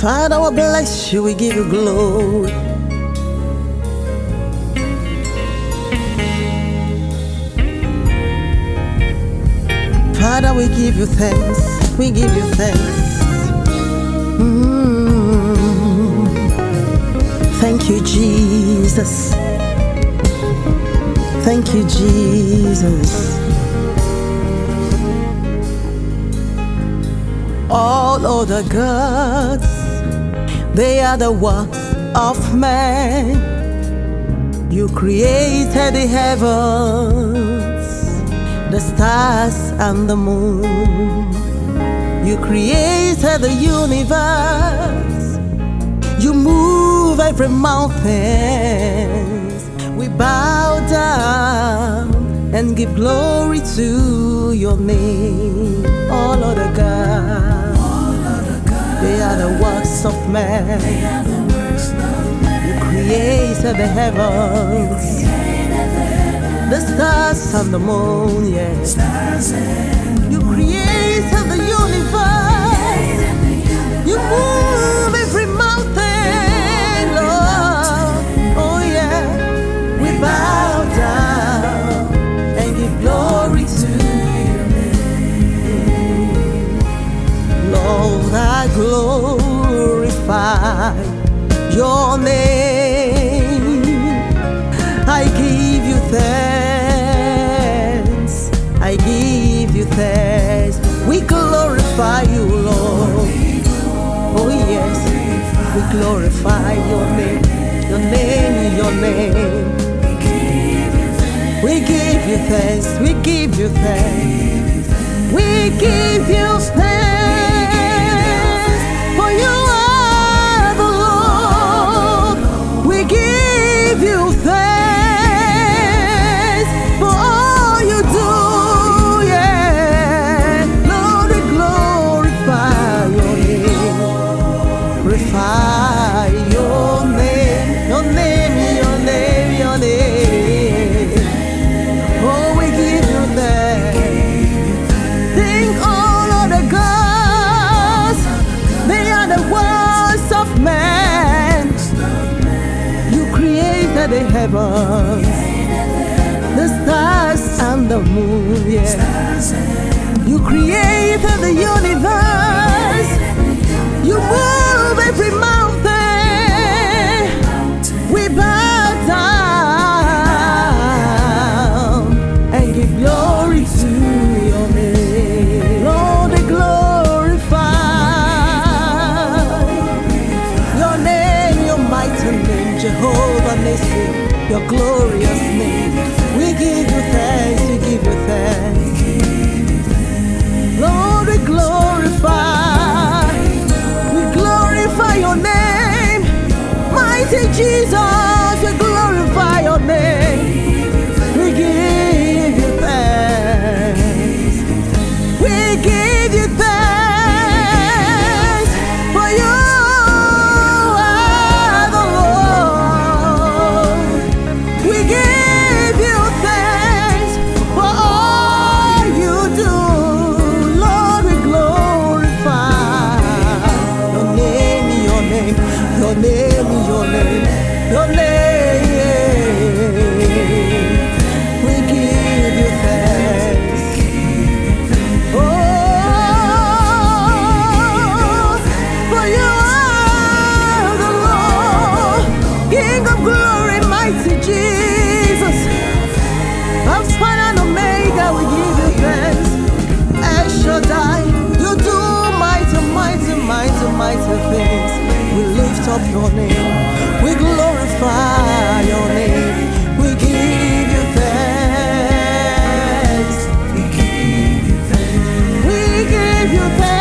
Father, we bless you, we give you glory. Father, we give you thanks, we give you thanks. Thank you, Jesus. Thank you, Jesus. All other gods, they are the works of man. You created the heavens, the stars and the moon. You created the universe. You move every mountain. We bow down and give glory to your name. All other gods, they are the works of man. You created the heavens, the stars and the moon, yes. You created the universe. You move every mountain, Lord. Oh yeah, we bow down and give glory to your name. Lord, I glorify your name. I give you thanks. I give you thanks. We glorify you, Lord. Oh yes, we glorify your name, your name, your name. We give you thanks, we give you thanks. We give you thanks, for you are the Lord. We give you thanks for all you do, yeah. Lord, we glorify your name, glorify your name, your name, your name, your name. Oh, we give you thanks. Think all of the gods, they are the works of man. You created the heavens, the stars and the moon, yeah. You created the universe. You move every mountain. We bow down and give glory to your name. Lord, we glorify your name, your mighty name, Jehovah Nissi, your glorious name. We give you thanks, we give you thanks. Lord, we glorify your name. Mighty Jesus, we glorify your name. We give you thanks. We give you thanks, for you are the Lord. We give you thanks for all you do. Lord, we glorify your name, your name, your name, your name, your name. We give you thanks. Oh, for you are the Lord, King of glory, mighty Jesus. Alpha and Omega, we give you thanks. El Shaddai, you do mighty, mighty, mighty, mighty things. We lift up your name, we glorify your name, we give you thanks. We give you thanks.